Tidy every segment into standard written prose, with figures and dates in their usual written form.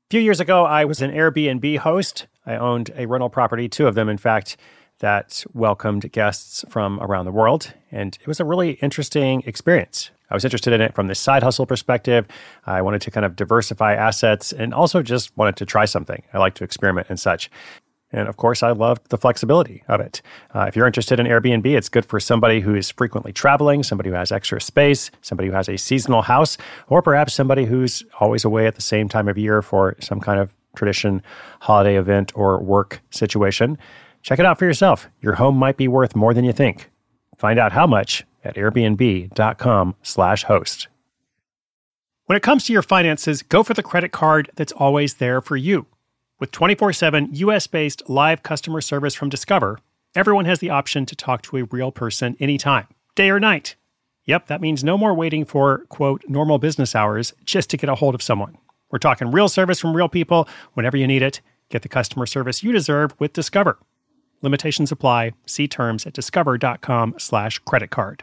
few years ago, I was an Airbnb host. I owned a rental property, two of them, in fact, that welcomed guests from around the world. And it was a really interesting experience. I was interested in it from the side hustle perspective. I wanted to kind of diversify assets and also just wanted to try something. I like to experiment and such. And of course, I loved the flexibility of it. If you're interested in Airbnb, it's good for somebody who is frequently traveling, somebody who has extra space, somebody who has a seasonal house, or perhaps somebody who's always away at the same time of year for some kind of tradition, holiday event, or work situation. Check it out for yourself. Your home might be worth more than you think. Find out how much at airbnb.com/host. When it comes to your finances, go for the credit card that's always there for you. With 24/7 US-based live customer service from Discover, everyone has the option to talk to a real person anytime, day or night. Yep, that means no more waiting for, quote, normal business hours just to get a hold of someone. We're talking real service from real people whenever you need it. Get the customer service you deserve with Discover. Limitations apply. See terms at discover.com/creditcard.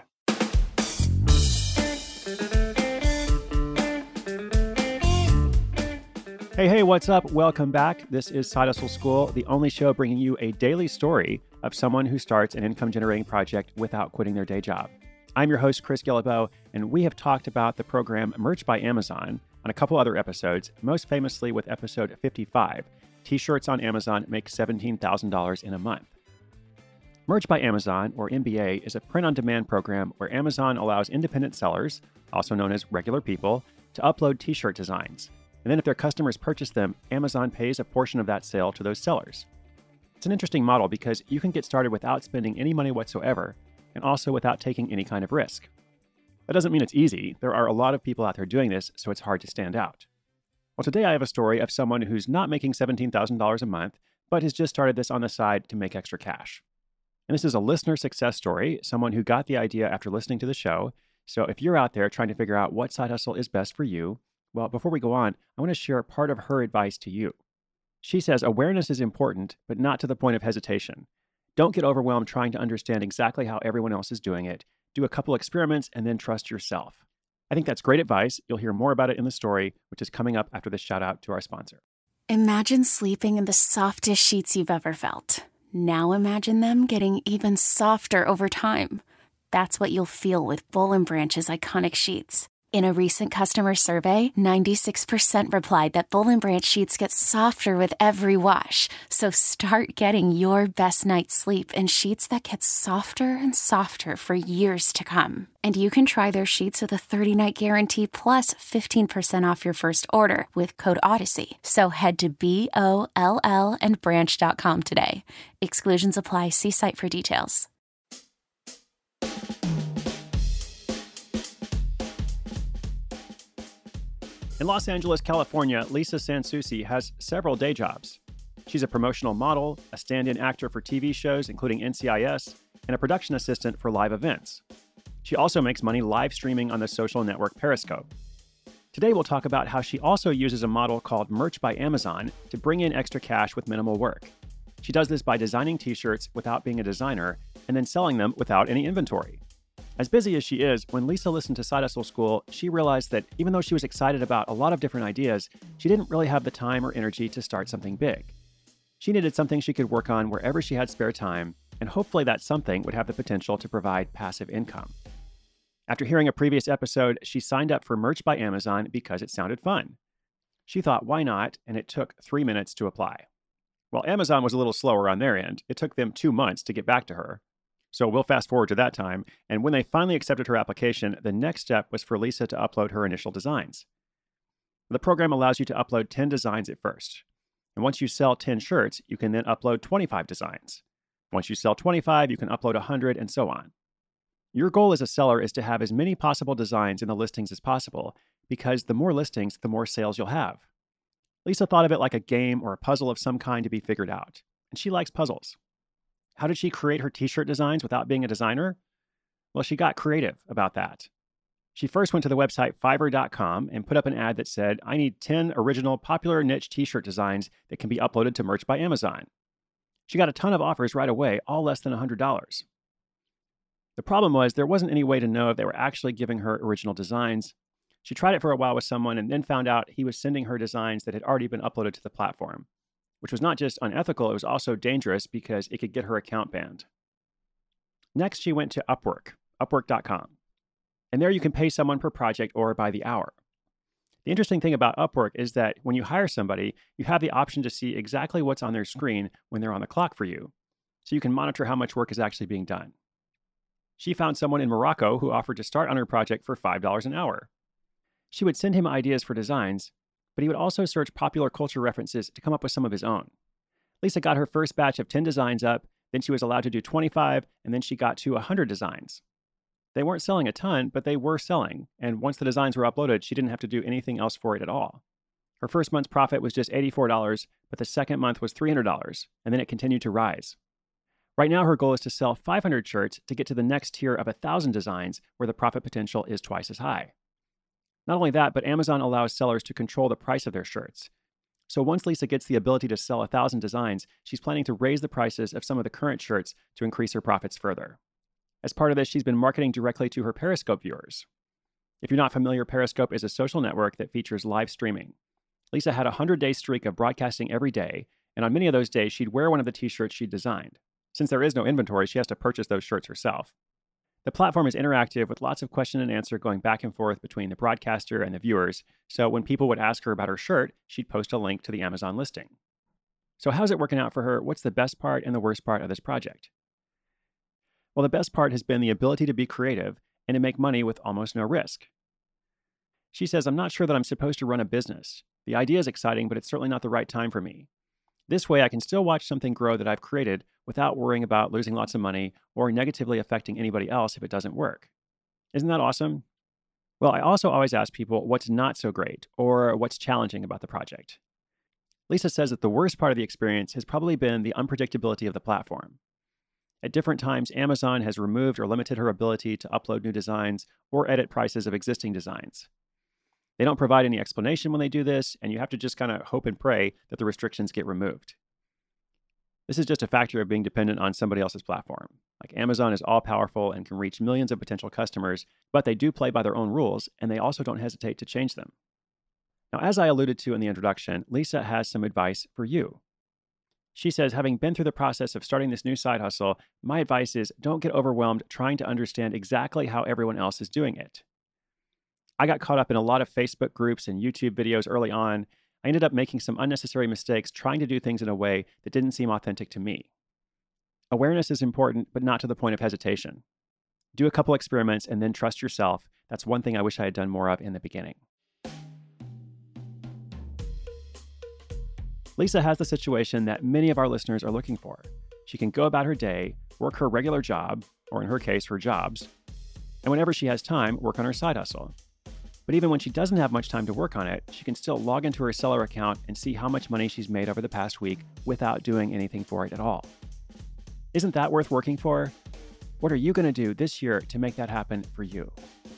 Hey, what's up? Welcome back. This is Side Hustle School, the only show bringing you a daily story of someone who starts an income-generating project without quitting their day job. I'm your host, Chris Guillebeau, and we have talked about the program Merch by Amazon on a couple other episodes, most famously with episode 55, T-shirts on Amazon make $17,000 in a month. Merch by Amazon, or MBA, is a print-on-demand program where Amazon allows independent sellers, also known as regular people, to upload T-shirt designs. And then if their customers purchase them, Amazon pays a portion of that sale to those sellers. It's an interesting model because you can get started without spending any money whatsoever, and also without taking any kind of risk. That doesn't mean it's easy. There are a lot of people out there doing this, so it's hard to stand out. Well, today I have a story of someone who's not making $17,000 a month, but has just started this on the side to make extra cash. And this is a listener success story, someone who got the idea after listening to the show. So if you're out there trying to figure out what side hustle is best for you, well, before we go on, I want to share part of her advice to you. She says awareness is important, but not to the point of hesitation. Don't get overwhelmed trying to understand exactly how everyone else is doing it. Do a couple experiments and then trust yourself. I think that's great advice. You'll hear more about it in the story, which is coming up after this shout out to our sponsor. Imagine sleeping in the softest sheets you've ever felt. Now imagine them getting even softer over time. That's what you'll feel with Boll & Branch's iconic sheets. In a recent customer survey, 96% replied that Boll & Branch sheets get softer with every wash. So start getting your best night's sleep in sheets that get softer and softer for years to come. And you can try their sheets with a 30-night guarantee plus 15% off your first order with code Odyssey. So head to BOLL and branch.com today. Exclusions apply. See site for details. In Los Angeles, California, Lisa Sansucci has several day jobs. She's a promotional model, a stand-in actor for TV shows, including NCIS, and a production assistant for live events. She also makes money live streaming on the social network Periscope. Today, we'll talk about how she also uses a model called Merch by Amazon to bring in extra cash with minimal work. She does this by designing t-shirts without being a designer and then selling them without any inventory. As busy as she is, when Lisa listened to Side Hustle School, she realized that even though she was excited about a lot of different ideas, she didn't really have the time or energy to start something big. She needed something she could work on wherever she had spare time, and hopefully that something would have the potential to provide passive income. After hearing a previous episode, she signed up for Merch by Amazon because it sounded fun. She thought, why not? And it took 3 minutes to apply. Well, Amazon was a little slower on their end. It took them 2 months to get back to her. So we'll fast forward to that time, and when they finally accepted her application, the next step was for Lisa to upload her initial designs. The program allows you to upload 10 designs at first. And once you sell 10 shirts, you can then upload 25 designs. Once you sell 25, you can upload 100, and so on. Your goal as a seller is to have as many possible designs in the listings as possible, because the more listings, the more sales you'll have. Lisa thought of it like a game or a puzzle of some kind to be figured out, and she likes puzzles. How did she create her t-shirt designs without being a designer? Well, she got creative about that. She first went to the website Fiverr.com and put up an ad that said, I need 10 original popular niche t-shirt designs that can be uploaded to Merch by Amazon. She got a ton of offers right away, all less than $100. The problem was there wasn't any way to know if they were actually giving her original designs. She tried it for a while with someone and then found out he was sending her designs that had already been uploaded to the platform, which was not just unethical, it was also dangerous because it could get her account banned. Next, she went to Upwork, upwork.com. And there you can pay someone per project or by the hour. The interesting thing about Upwork is that when you hire somebody, you have the option to see exactly what's on their screen when they're on the clock for you, so you can monitor how much work is actually being done. She found someone in Morocco who offered to start on her project for $5 an hour. She would send him ideas for designs, but he would also search popular culture references to come up with some of his own. Lisa got her first batch of 10 designs up, then she was allowed to do 25, and then she got to 100 designs. They weren't selling a ton, but they were selling, and once the designs were uploaded, she didn't have to do anything else for it at all. Her first month's profit was just $84, but the second month was $300, and then it continued to rise. Right now, her goal is to sell 500 shirts to get to the next tier of 1,000 designs, where the profit potential is twice as high. Not only that, but Amazon allows sellers to control the price of their shirts. So once Lisa gets the ability to sell 1,000 designs, she's planning to raise the prices of some of the current shirts to increase her profits further. As part of this, she's been marketing directly to her Periscope viewers. If you're not familiar, Periscope is a social network that features live streaming. Lisa had a 100-day streak of broadcasting every day, and on many of those days, she'd wear one of the t-shirts she'd designed. Since there is no inventory, she has to purchase those shirts herself. The platform is interactive with lots of question and answer going back and forth between the broadcaster and the viewers, so when people would ask her about her shirt, she'd post a link to the Amazon listing. So how's it working out for her? What's the best part and the worst part of this project? Well, the best part has been the ability to be creative and to make money with almost no risk. She says, "I'm not sure that I'm supposed to run a business. The idea is exciting, but it's certainly not the right time for me. This way, I can still watch something grow that I've created without worrying about losing lots of money or negatively affecting anybody else if it doesn't work." Isn't that awesome? Well, I also always ask people what's not so great or what's challenging about the project. Lisa says that the worst part of the experience has probably been the unpredictability of the platform. At different times, Amazon has removed or limited her ability to upload new designs or edit prices of existing designs. They don't provide any explanation when they do this, and you have to just kind of hope and pray that the restrictions get removed. This is just a factor of being dependent on somebody else's platform. Like Amazon is all-powerful and can reach millions of potential customers, but they do play by their own rules, and they also don't hesitate to change them. Now, as I alluded to in the introduction, Lisa has some advice for you. She says, having been through the process of starting this new side hustle, my advice is don't get overwhelmed trying to understand exactly how everyone else is doing it. I got caught up in a lot of Facebook groups and YouTube videos early on. I ended up making some unnecessary mistakes trying to do things in a way that didn't seem authentic to me. Awareness is important, but not to the point of hesitation. Do a couple experiments and then trust yourself. That's one thing I wish I had done more of in the beginning. Lisa has the situation that many of our listeners are looking for. She can go about her day, work her regular job, or in her case, her jobs, and whenever she has time, work on her side hustle. But even when she doesn't have much time to work on it, she can still log into her seller account and see how much money she's made over the past week without doing anything for it at all. Isn't that worth working for? What are you going to do this year to make that happen for you?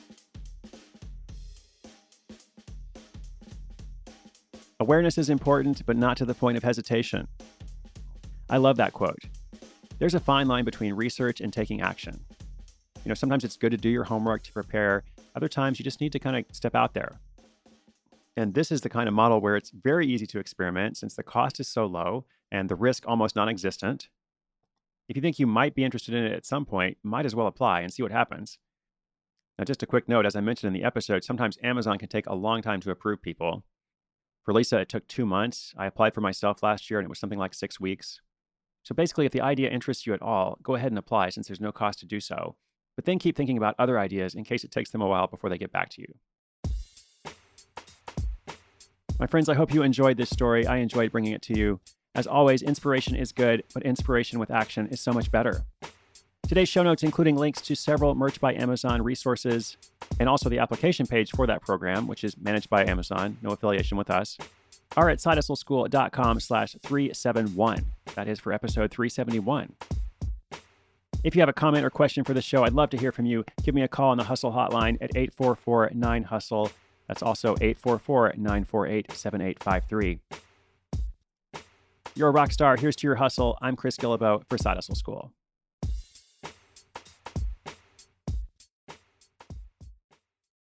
Awareness is important, but not to the point of hesitation. I love that quote. There's a fine line between research and taking action. Sometimes it's good to do your homework to prepare. Other times you just need to kind of step out there. And this is the kind of model where it's very easy to experiment since the cost is so low and the risk almost non-existent. If you think you might be interested in it at some point, might as well apply and see what happens. Now, just a quick note, as I mentioned in the episode, sometimes Amazon can take a long time to approve people. For Lisa, it took 2 months. I applied for myself last year and it was something like 6 weeks. So basically, if the idea interests you at all, go ahead and apply since there's no cost to do so. But then keep thinking about other ideas in case it takes them a while before they get back to you. My friends, I hope you enjoyed this story. I enjoyed bringing it to you. As always, inspiration is good, but inspiration with action is so much better. Today's show notes, including links to several Merch by Amazon resources, and also the application page for that program, which is managed by Amazon, no affiliation with us, are at sidehustleschool.com/371. That is for episode 371. If you have a comment or question for the show, I'd love to hear from you. Give me a call on the Hustle hotline at 844-9HUSTLE. That's also 844-948-7853. You're a rock star. Here's to your hustle. I'm Chris Guillebeau for Side Hustle School.